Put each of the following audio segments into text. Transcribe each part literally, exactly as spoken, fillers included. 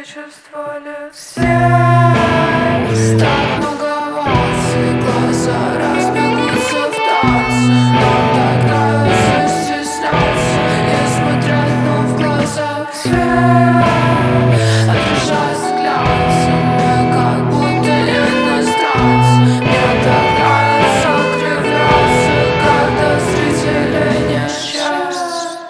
чувствовали все. Так много волос и глаза разбегутся в танце. Нам так нравится стесняться и смотреть нам в глаза свет. Отражаясь глянцем, мы как будто иностранцы. Мне так нравится кривляться, когда зрители не счастье.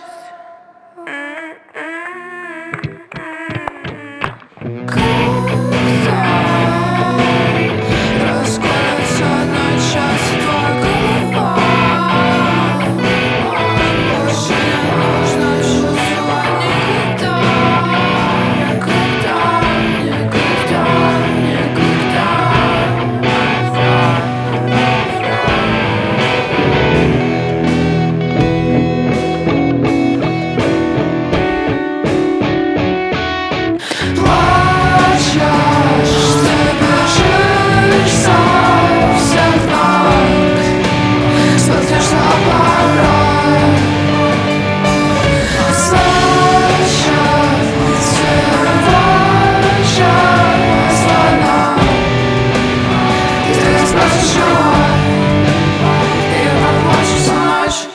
Расколется на части твоя голова. Больше не нужно чувствовать никогда. Никогда, никогда, никогда. Плачешь, ты бежишь со всех ног, споткнешься оборот. Значит, тебе важен мой звонок. Ты спросишь чего, и проплачешь всю ночь.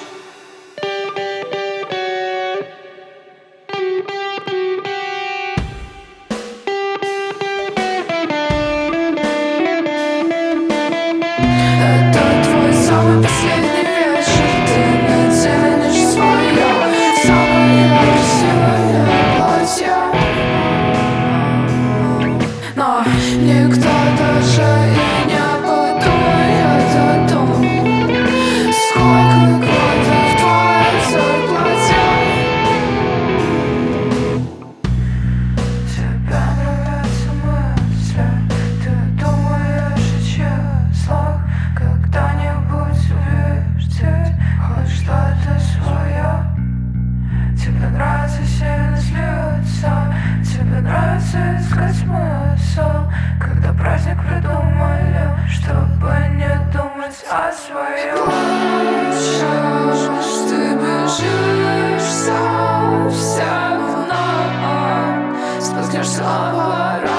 Это твой самый последний вечер. Ты наденешь свое самое красивое платье. Но никто даже и не подумает о том, сколько годов в твоей зарплате. Тебе нравятся мысли, ты думаешь о числах. Когда-нибудь увидеть хоть что-то свое. Тебе нравится сильно злиться, тебе нравится искать смысл. Когда праздник придумали, чтобы не думать о своем. Плачешь, ты бежишь со всех ног, споткнешься оборот.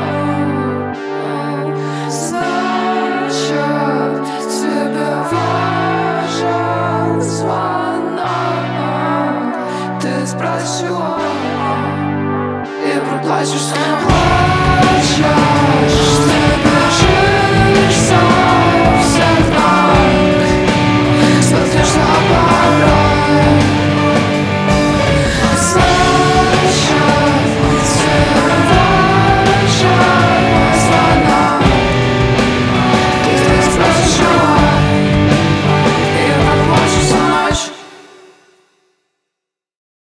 Значит, тебе важен звонок. Ты спросишь, и проплачешь. Плачешь.